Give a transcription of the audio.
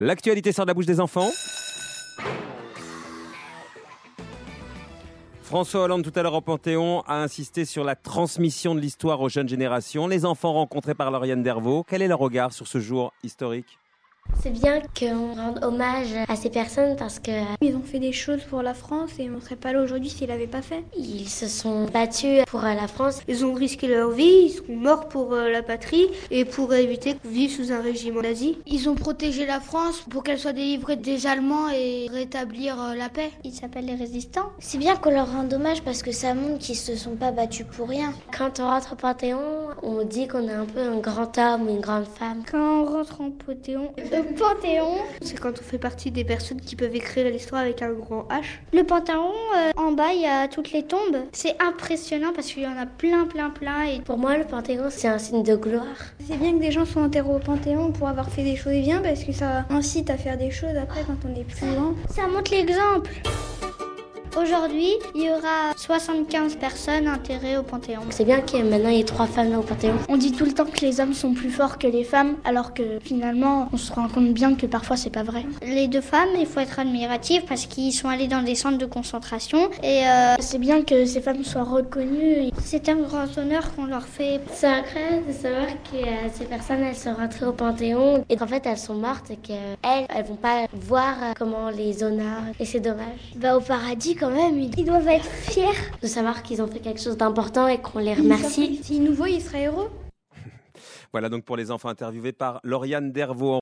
L'actualité sort de la bouche des enfants. François Hollande, tout à l'heure au Panthéon, a insisté sur la transmission de l'histoire aux jeunes générations. Les enfants rencontrés par Lauriane Dervaux, quel est leur regard sur ce jour historique ? C'est bien qu'on rende hommage à ces personnes parce que ils ont fait des choses pour la France et on ne serait pas là aujourd'hui s'ils l'avaient pas fait. Ils se sont battus pour la France. Ils ont risqué leur vie, ils sont morts pour la patrie et pour éviter de vivre sous un régime nazi. Ils ont protégé la France pour qu'elle soit délivrée des Allemands et rétablir la paix. Ils s'appellent les résistants. C'est bien qu'on leur rende hommage parce que ça montre qu'ils se sont pas battus pour rien. Quand on rentre au Panthéon, on dit qu'on est un peu un grand homme ou une grande femme. Quand on rentre au Panthéon, le Panthéon, c'est quand on fait partie des personnes qui peuvent écrire l'histoire avec un grand H. Le Panthéon, en bas, il y a toutes les tombes. C'est impressionnant parce qu'il y en a plein. Et pour moi, le Panthéon, c'est un signe de gloire. C'est bien que des gens soient enterrés au Panthéon pour avoir fait des choses bien parce que ça incite à faire des choses après quand on est plus grand. Ça montre l'exemple. Aujourd'hui, il y aura 75 personnes enterrées au Panthéon. C'est bien qu'il y ait maintenant 3 femmes au Panthéon. On dit tout le temps que les hommes sont plus forts que les femmes, alors que finalement, on se rend compte bien que parfois c'est pas vrai. Les 2 femmes, il faut être admiratif parce qu'ils sont allés dans des centres de concentration et c'est bien que ces femmes soient reconnues. C'est un grand honneur qu'on leur fait. C'est incroyable de savoir que ces personnes, elles sont rentrées au Panthéon et qu'en fait elles sont mortes et qu'elles vont pas voir comment les honneurs et c'est dommage. Au paradis quand même, ils doivent être fiers de savoir qu'ils ont fait quelque chose d'important et qu'on les remercie. S'ils nous voient, ils seraient heureux. Voilà donc pour les enfants interviewés par Lauriane Dervaux.